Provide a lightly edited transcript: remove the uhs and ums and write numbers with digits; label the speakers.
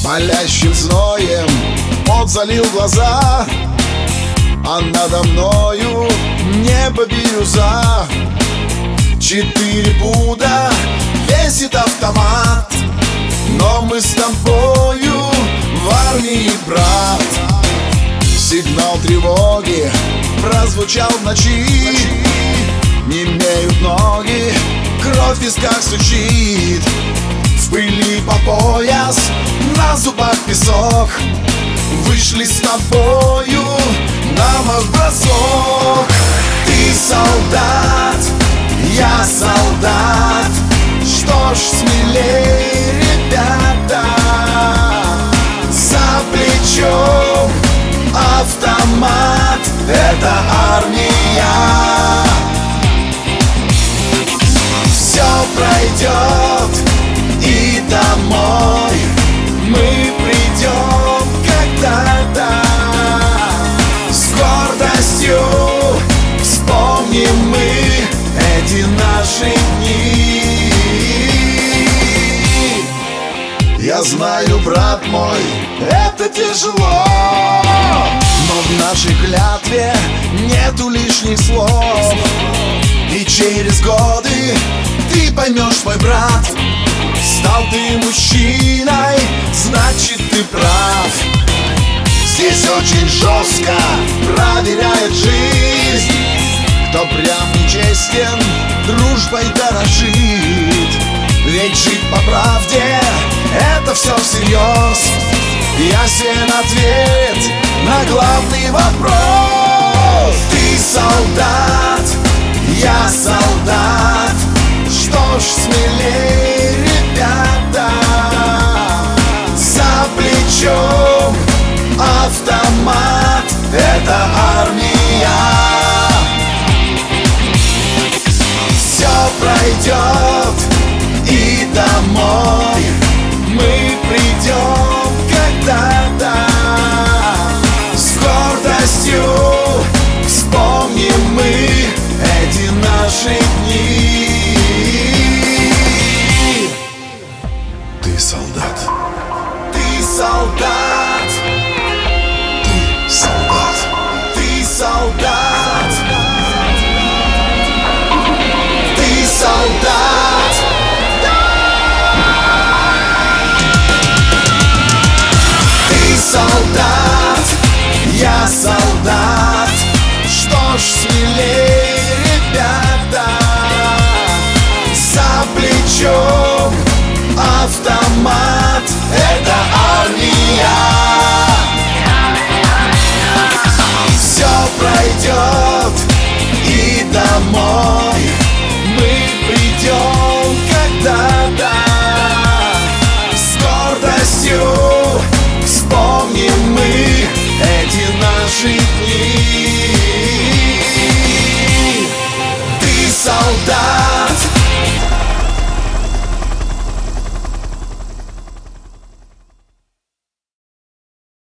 Speaker 1: Палящим зноем пот залил глаза, а надо мною небо бирюза. 4 пуда весит автомат, но мы с тобою в армии, брат. Сигнал тревоги прозвучал в ночи, немеют ноги, кровь в висках стучит. В пыли по пояс, на зубах песок, вышли с тобою на марш-бросок. Ты солдат, я солдат, что ж смелей, ребята. За плечом автомат, это армия. Все пройдет, и домой мы придем когда-то. С гордостью вспомним мы эти наши дни. Я знаю, брат мой, это тяжело, но в нашей клятве нету лишних слов. И через годы ты поймешь, мой брат, стал ты мужчиной, значит ты прав. Здесь очень жестко проверяет жизнь, кто прям нечестен, дружбой дорожит. Ведь жить по правде — это все всерьез. Ясен ответ на главный вопрос. Ты солдат, я солдат, что ж смелее,